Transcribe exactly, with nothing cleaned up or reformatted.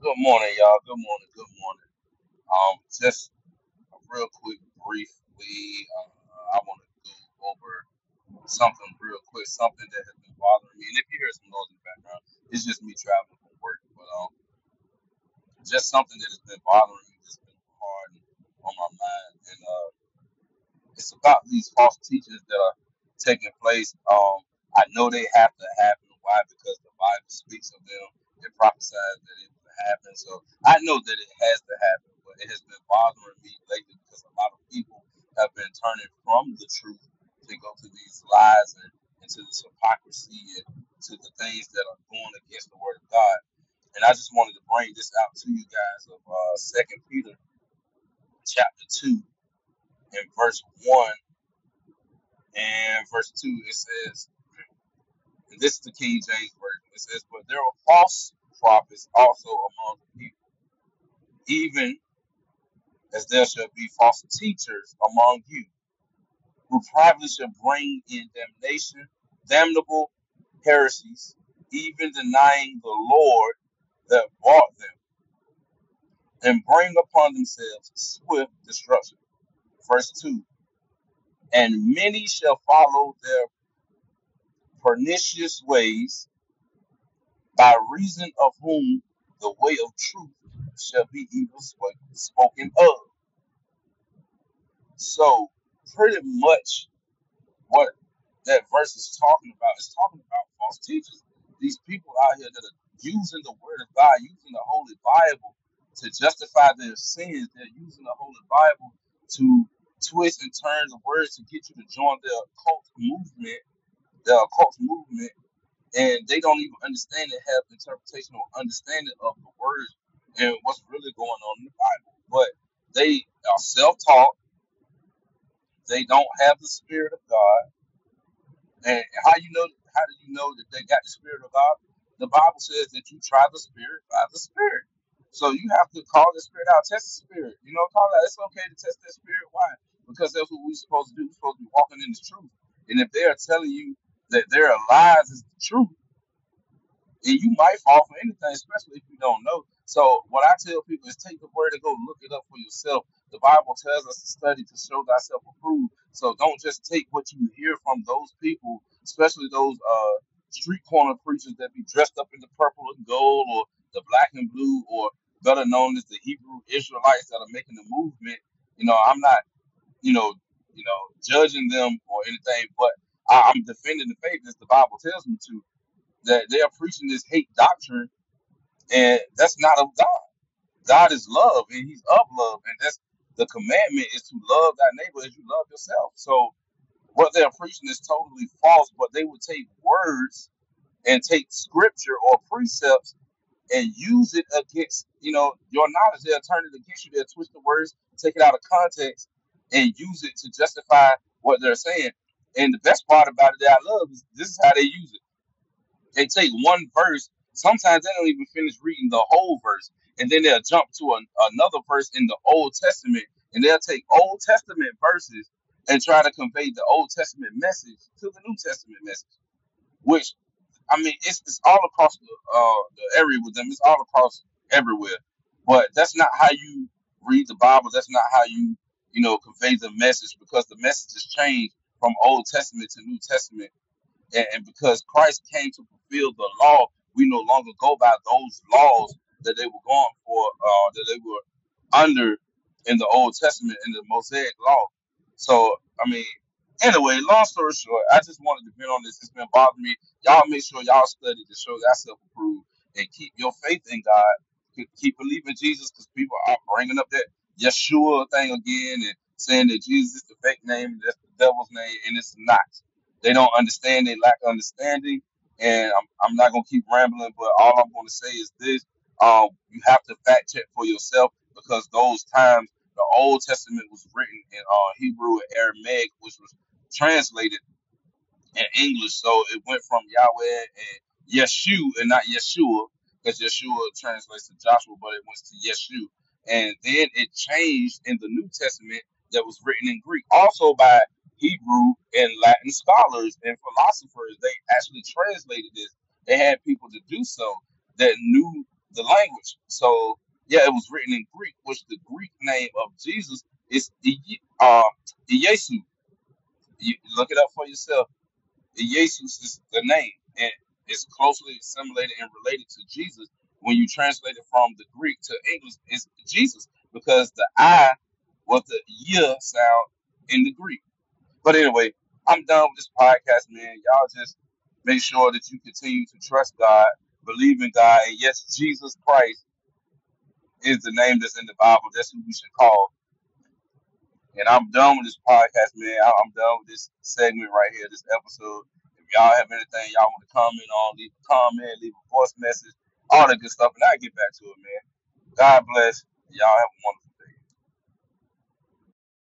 Good morning, y'all. Good morning. Good morning. Um, just a real quick, briefly, uh, I want to go over something real quick, something that has been bothering me. And if you hear some noise in the background, it's just me traveling from work. But um, just something that has been bothering me, that's been hard on my mind, and uh, it's about these false teachings that are taking place. Um, I know they have to happen. Why? Because the Bible speaks of them. It prophesies that it will happen. So I know that it has to happen, but it has been bothering me lately because a lot of people have been turning from the truth to go to these lies and, and to this hypocrisy and to the things that are going against the word of God. And I just wanted to bring this out to you guys of uh, Second Peter chapter two and verse one and verse two. It says, and this is the King James version. It says, "But there are false prophets also among the people, even as there shall be false teachers among you, who privately shall bring in damnation, damnable heresies, even denying the Lord that bought them, and bring upon themselves swift destruction." Verse two, "And many shall follow their pernicious ways, by reason of whom the way of truth shall be evil spo- spoken of." So, pretty much what that verse is talking about is talking about false teachers. These people out here that are using the word of God, using the Holy Bible to justify their sins. They're using the Holy Bible to twist and turn the words to get you to join their occult movement, their occult movement, and they don't even understand and have interpretation or understanding of the word and what's really going on in the Bible. But they are self-taught. They don't have the Spirit of God. And how you know? How do you know that they got the Spirit of God? The Bible says that you try the Spirit by the Spirit. So you have to call the Spirit out, test the Spirit. You know, call out. It's okay to test that Spirit. Why? Because that's what we're supposed to do. We're supposed to be walking in the truth. And if they are telling you that their lies is the truth, and you might fall for anything, especially if you don't know. So what I tell people is take the word and go look it up for yourself. The Bible tells us to study to show thyself approved. So don't just take what you hear from those people, especially those uh, street corner preachers that be dressed up in the purple and gold or the black and blue, or better known as the Hebrew Israelites that are making the movement. You know, I'm not, you know, you know, judging them or anything, but I, I'm defending the faith as the Bible tells me to, that they are preaching this hate doctrine, and that's not of God. God is love, and He's of love, and that's the commandment is to love thy neighbor as you love yourself. So what they're preaching is totally false, but they would take words and take scripture or precepts and use it against, you know, your knowledge. They'll turn it against you. They'll twist the words, take it out of context, and use it to justify what they're saying. And the best part about it that I love is this is how they use it. They take one verse. Sometimes they don't even finish reading the whole verse, and then they'll jump to an, another verse in the Old Testament, and they'll take Old Testament verses and try to convey the Old Testament message to the New Testament message. Which, I mean, it's, it's all across the, uh, the area with them. It's all across everywhere. But that's not how you read the Bible. That's not how you, you know, convey the message, because the message has changed from Old Testament to New Testament, and, and because Christ came to fulfill the law, we no longer go by those laws that they were going for, uh, that they were under in the Old Testament, in the Mosaic law. So, I mean, anyway, long story short, I just wanted to vent on this. It's been bothering me. Y'all make sure y'all study to show yourself approved and keep your faith in God. Keep keep believing Jesus, because people are bringing up that Yeshua thing again and saying that Jesus is the fake name and that's the devil's name, and it's not. They don't understand. They lack understanding. And I'm, I'm not going to keep rambling, but all I'm going to say is this. Um, you have to fact check for yourself, because those times, the Old Testament was written in uh, Hebrew and Aramaic, which was translated in English. So it went from Yahweh and Yeshu and not Yeshua, because Yeshua translates to Joshua, but it went to Yeshu. And then it changed in the New Testament that was written in Greek, also by Hebrew and Latin scholars and philosophers. They actually translated this. They had people to do so that knew the language. So yeah, it was written in Greek, which the Greek name of Jesus is Iye- uh, Iesu. You look it up for yourself. Jesus is the name, and it's closely assimilated and related to Jesus. When you translate it from the Greek to English, it's Jesus because the I was the Y sound in the Greek. But anyway, I'm done with this podcast, man. Y'all just make sure that you continue to trust God, believe in God, and yes, Jesus Christ is the name that's in the Bible. That's who we should call. And I'm done with this podcast, man. I- I'm done with this segment right here, this episode. If y'all have anything y'all want to comment on, leave a comment, leave a voice message, all that good stuff, and I'll get back to it, man. God bless. Y'all have a wonderful